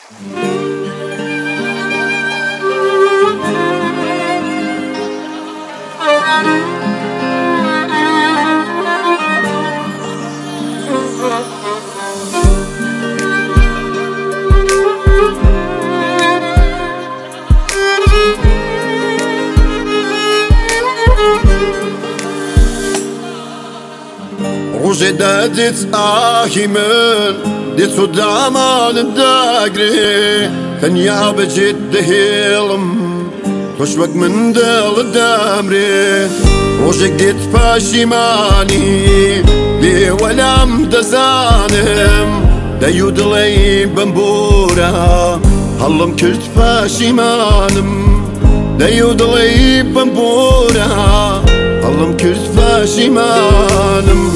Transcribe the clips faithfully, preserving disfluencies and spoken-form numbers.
روجي دادت آهي من ديت دامان الداقري ثانية بجد هيلم تشوق من دل الدامري روجي قديت فاشيماني لي ولم دزانم دايو دلي بمبورا هلم كرت فاشيمانم دايو دلي بمبورا هلم كرت فاشيمانم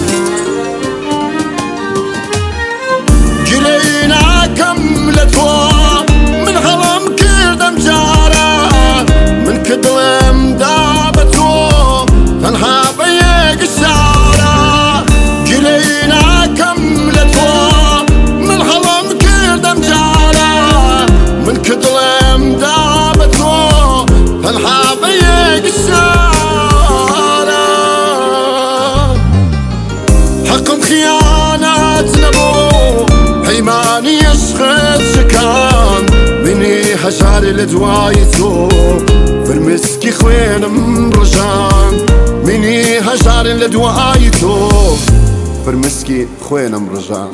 من هلم كردم جارا من كدلم دابتو تنها بيك الشارع جرينا كملتو من هلم كردم جارا من كدلم دابتو تنها بيك الشارع حقم خيانات نبو حيماني يشخص شكان مني حشار لدوايتو فرمسكي خوين مرجان مني حشار لدوايتو فرمسكي خوين مرجان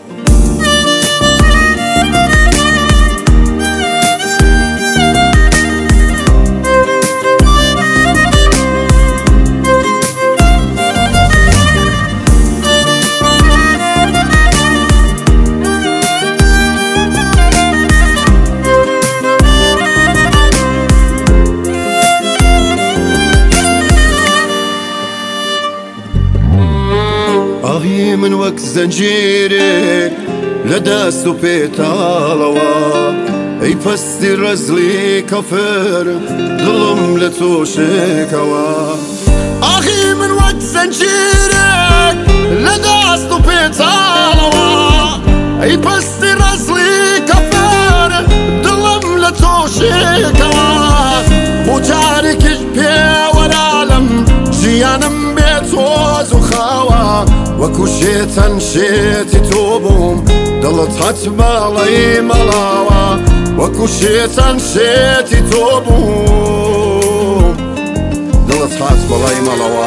آهي من وقت زنجيرك لداستو بيتالوا اي فستي رزلي كفر ظلم لتوشكوا آهي من وقت زنجيرك لداستو بيتالوا اي فستي رزلي كفر ظلم لتوشكوا مجاركش بيه والعالم جيانم بيتوز وخاوا وكو شيتان شيتي توبوم ضلت هتبالي ملاوا وكو شيتان شيتي توبوم ضلت هتبالي ملاوا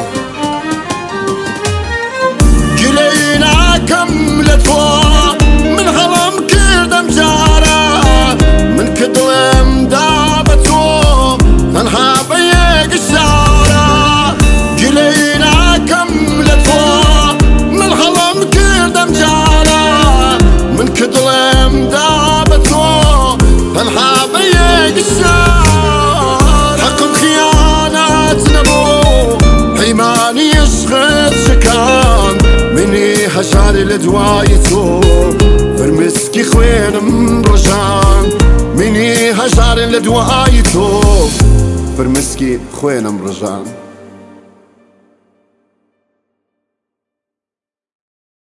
جلينا كملتو من هلم كردم جارا من كدلم دابتو تنها بيك الشارع جلينا كملتو من هلم كردم جارا من كدلم دابتو تنها بيك الشارع حقم خيانات نبو حيماني يشخص شكان مني حشاري لدوايتو فرمسكي خوين مرجان مني حشاري لدوايتو فرمسكي خوين مرجان